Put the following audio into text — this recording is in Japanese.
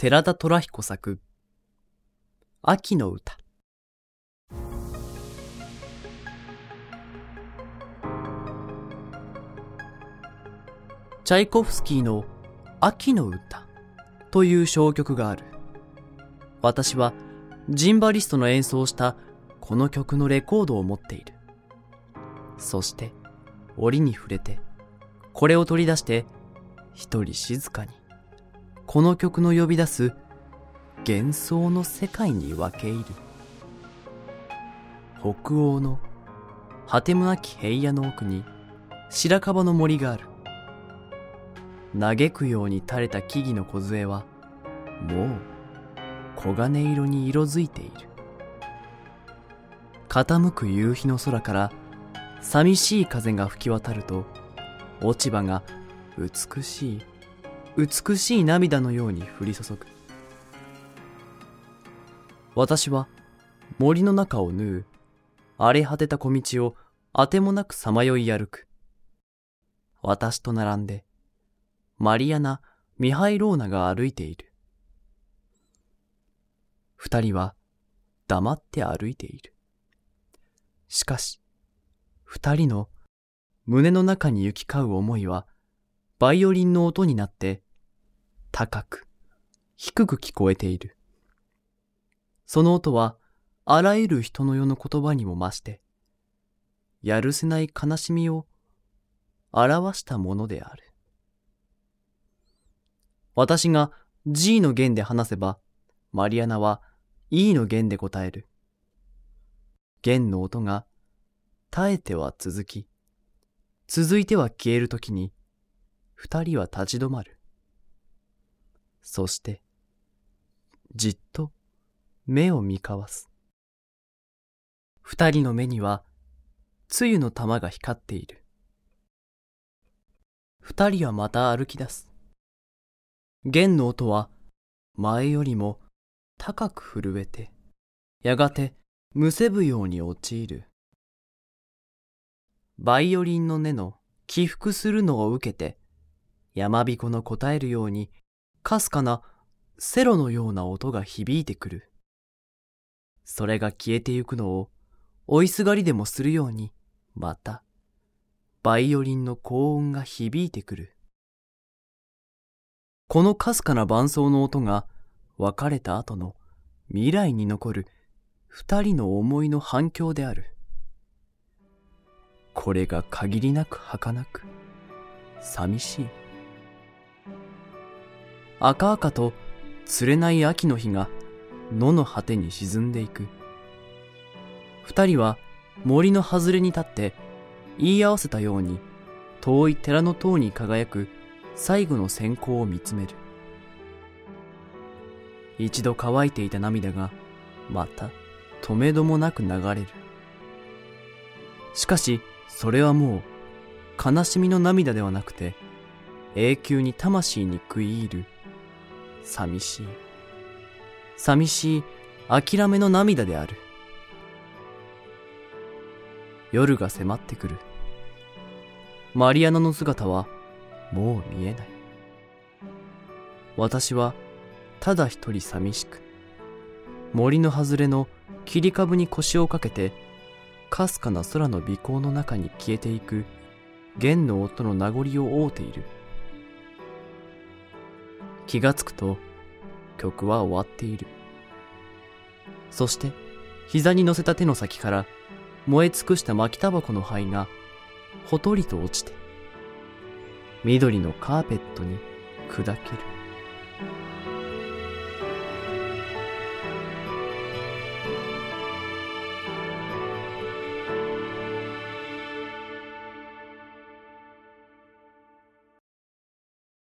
寺田虎彦作秋の歌。チャイコフスキーの秋の歌という小曲がある。私はジンバリストの演奏したこの曲のレコードを持っている。そして折に触れてこれを取り出して一人静かにこの曲の呼び出す幻想の世界に分け入る。北欧の果てもなき平野の奥に白樺の森がある。嘆くように垂れた木々の梢はもう黄金色に色づいている。傾く夕日の空から寂しい風が吹き渡ると落ち葉が美しい涙のように降り注ぐ。私は森の中を縫う荒れ果てた小道をあてもなくさまよい歩く。私と並んでマリアナ・ミハイローナが歩いている。二人は黙って歩いている。しかし二人の胸の中に行き交う思いはバイオリンの音になって高く低く聞こえている。その音はあらゆる人の世の言葉にも増してやるせない悲しみを表したものである。私が G の弦で話せばマリアナは E の弦で答える。弦の音が絶えては続き続いては消えるときに二人は立ち止まる。そしてじっと目を見交わす。二人の目には露の玉が光っている。二人はまた歩き出す。弦の音は前よりも高く震えてやがてむせぶように陥る。バイオリンの音の起伏するのを受けて山彦の答えるようにかすかなセロのような音が響いてくる。それが消えてゆくのを追いすがりでもするようにまたバイオリンの高音が響いてくる。このかすかな伴奏の音が別れた後の未来に残る二人の思いの反響である。これが限りなく儚く寂しい。赤々と釣れない秋の日が野の果てに沈んでいく。二人は森の外れに立って言い合わせたように遠い寺の塔に輝く最後の閃光を見つめる。一度乾いていた涙がまた止めどもなく流れる。しかしそれはもう悲しみの涙ではなくて永久に魂に食い入る寂しい諦めの涙である。夜が迫ってくる。マリアナの姿はもう見えない。私はただ一人寂しく森の外れの切り株に腰をかけてかすかな空の微光の中に消えていく弦の音の名残を追うている。気がつくと曲は終わっている。そして膝に乗せた手の先から燃え尽くした巻きタバコの灰がほとりと落ちて緑のカーペットに砕ける。